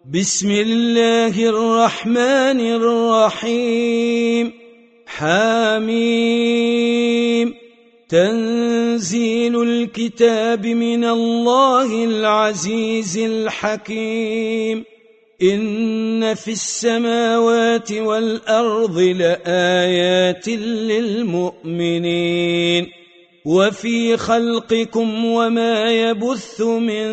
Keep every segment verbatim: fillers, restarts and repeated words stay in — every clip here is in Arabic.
بسم الله الرحمن الرحيم. حاميم. تنزيل الكتاب من الله العزيز الحكيم. إن في السماوات والأرض لآيات للمؤمنين وفي خلقكم وما يبث من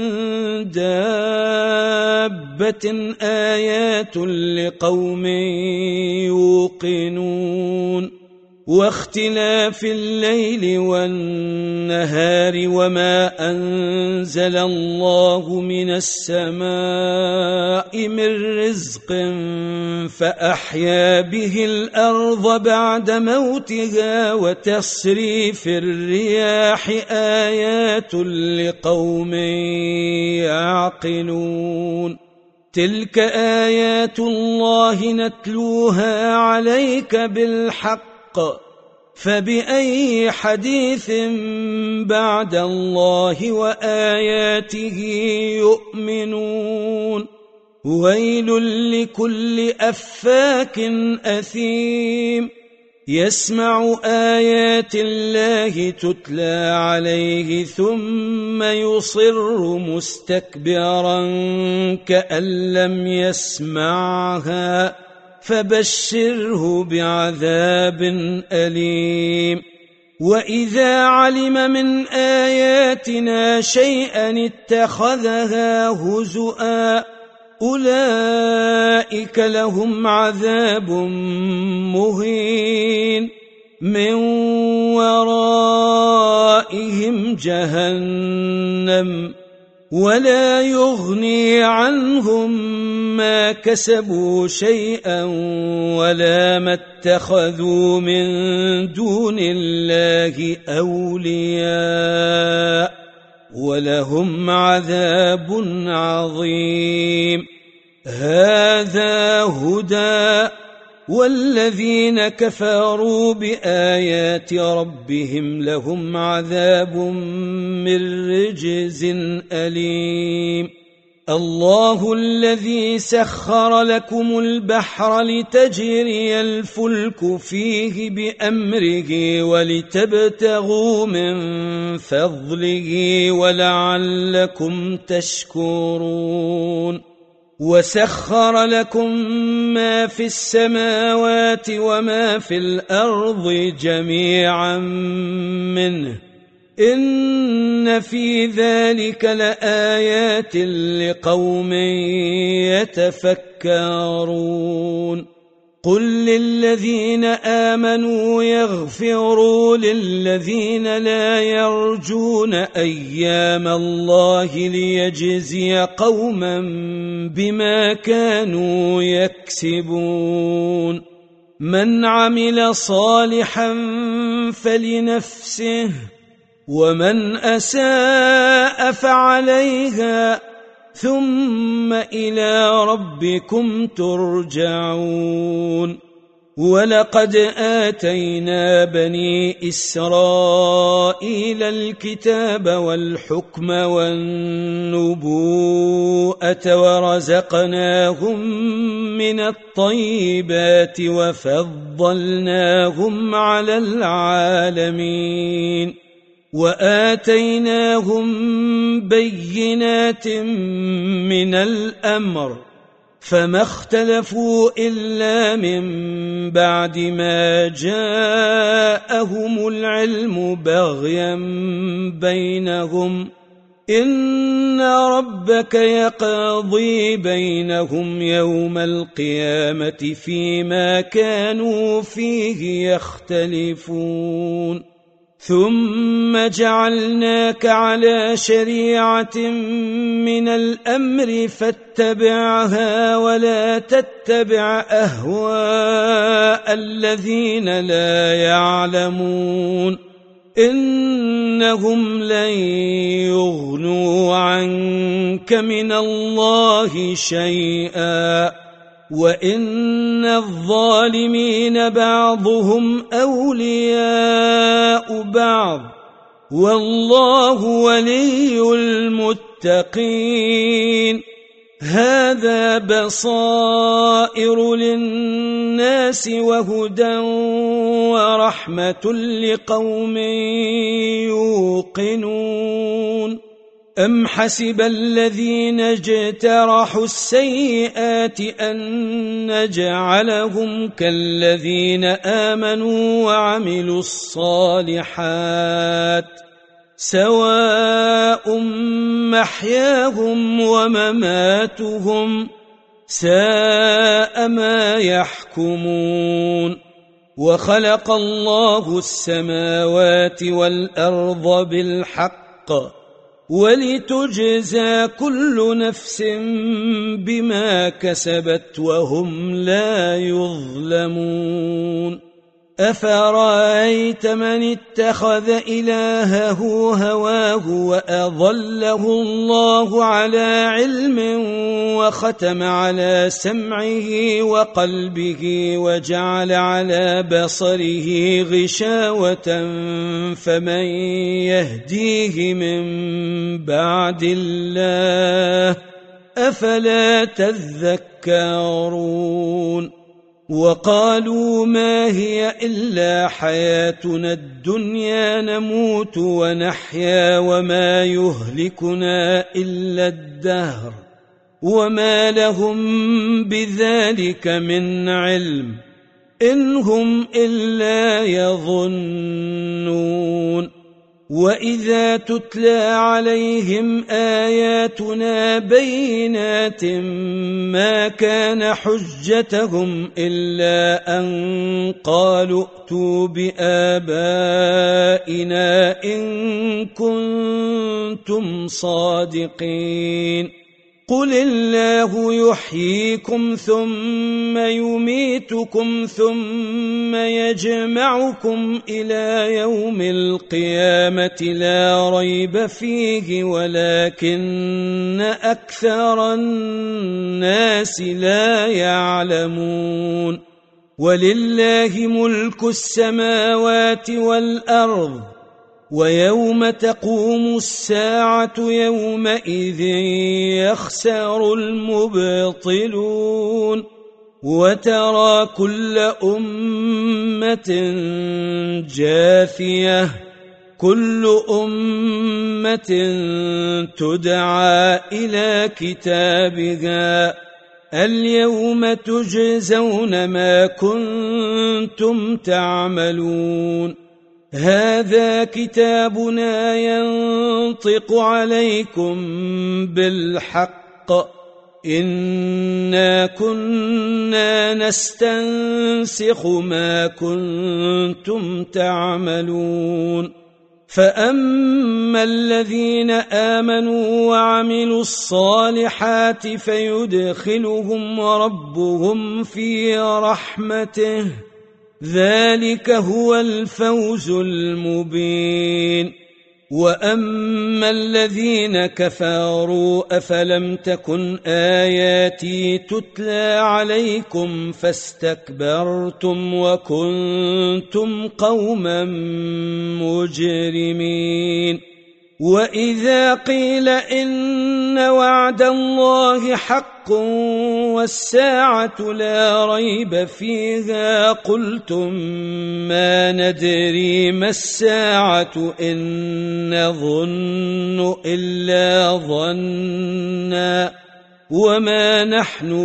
دابة آيات لقوم يوقنون واختلاف الليل والنهار وما أنزل الله من السماء من رزق فأحيا به الأرض بعد موتها وتصريف الرياح آيات لقوم يعقلون. تلك آيات الله نتلوها عليك بالحق فبأي حديث بعد الله وآياته يؤمنون. ويل لكل أفاك أثيم يسمع آيات الله تتلى عليه ثم يصر مستكبرا كأن لم يسمعها فبشره بعذاب أليم. وإذا علم من آياتنا شيئا اتخذها هزؤا أولئك لهم عذاب مهين من ورائهم جهنم ولا يغني عنهم ما كسبوا شيئا ولا ما اتخذوا من دون الله أولياء ولهم عذاب عظيم. هذا هدى والذين كفروا بآيات ربهم لهم عذاب من رجز أليم. الله الذي سخر لكم البحر لتجري الفلك فيه بأمره ولتبتغوا من فضله ولعلكم تشكرون. وسخر لكم ما في السماوات وما في الأرض جميعا منه إن في ذلك لآيات لقوم يتفكرون. قل للذين آمنوا يغفروا للذين لا يرجون أيام الله ليجزي قوما بما كانوا يكسبون. من عمل صالحا فلنفسه ومن أساء فعليها ثم إلى ربكم ترجعون. ولقد آتينا بني إسرائيل الكتاب والحكم والنبوءة ورزقناهم من الطيبات وفضلناهم على العالمين وآتيناهم بينات من الأمر فما اختلفوا إلا من بعد ما جاءهم العلم بغيا بينهم إن ربك يقضي بينهم يوم القيامة فيما كانوا فيه يختلفون. ثم جعلناك على شريعة من الأمر فاتبعها ولا تتبع أهواء الذين لا يعلمون إنهم لن يغنوا عنك من الله شيئا وإن الظالمين بعضهم أولياء بعض والله ولي المتقين هذا بصائر للناس وهدى ورحمة لقوم يوقنون أم حسب الذين اجترحوا السيئات أن نجعلهم كالذين آمنوا وعملوا الصالحات سواء محياهم ومماتهم ساء ما يحكمون وخلق الله السماوات والأرض بالحق ولتجزى كل نفس بما كسبت وهم لا يظلمون أفرأيت من اتخذ إلهه هواه وأضله الله على علم وختم على سمعه وقلبه وجعل على بصره غشاوة فمن يهديه من بعد الله أفلا تذكرون وقالوا ما هي إلا حياتنا الدنيا نموت ونحيا وما يهلكنا إلا الدهر وما لهم بذلك من علم إن هم إلا يظنون وإذا تتلى عليهم آياتنا بينات ما كان حجتهم إلا أن قالوا ائتوا بآبائنا إن كنتم صادقين قل الله يحييكم ثم يميتكم ثم يجمعكم إلى يوم القيامة لا ريب فيه ولكن أكثر الناس لا يعلمون ولله ملك السماوات والأرض ويوم تقوم الساعة يومئذ يخسر المبطلون وترى كل أمة جاثية كل أمة تدعى إلى كتابها اليوم تجزون ما كنتم تعملون هذا كتابنا ينطق عليكم بالحق إنا كنا نستنسخ ما كنتم تعملون فأما الذين آمنوا وعملوا الصالحات فيدخلهم ربهم في رحمته ذلك هو الفوز المبين وأما الذين كفروا أفلم تكن آياتي تتلى عليكم فاستكبرتم وكنتم قوما مجرمين وإذا قيل إن وعد الله حق والساعة لا ريب فيها قلتم ما ندري ما الساعة إن نظن إلا ظنا وما نحن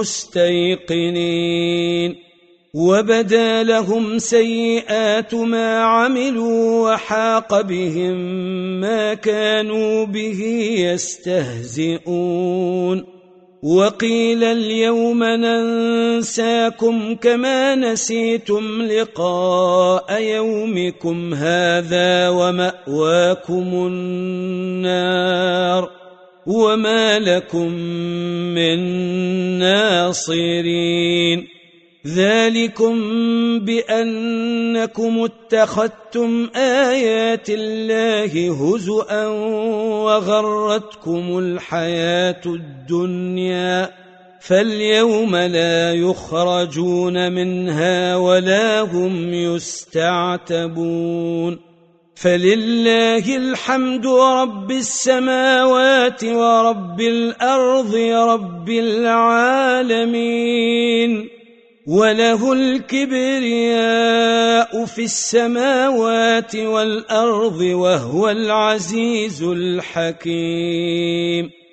بمستيقنين وبدا لهم سيئات ما عملوا وحاق بهم ما كانوا به يستهزئون وقيل اليوم ننساكم كما نسيتم لقاء يومكم هذا ومأواكم النار وما لكم من ناصرين ذلكم بأنكم اتخذتم آيات الله هزؤا وغرتكم الحياة الدنيا فاليوم لا يخرجون منها ولا هم يستعتبون فلله الحمد رب السماوات ورب الأرض رب العالمين، وله الكبرياء في السماوات والأرض وهو العزيز الحكيم.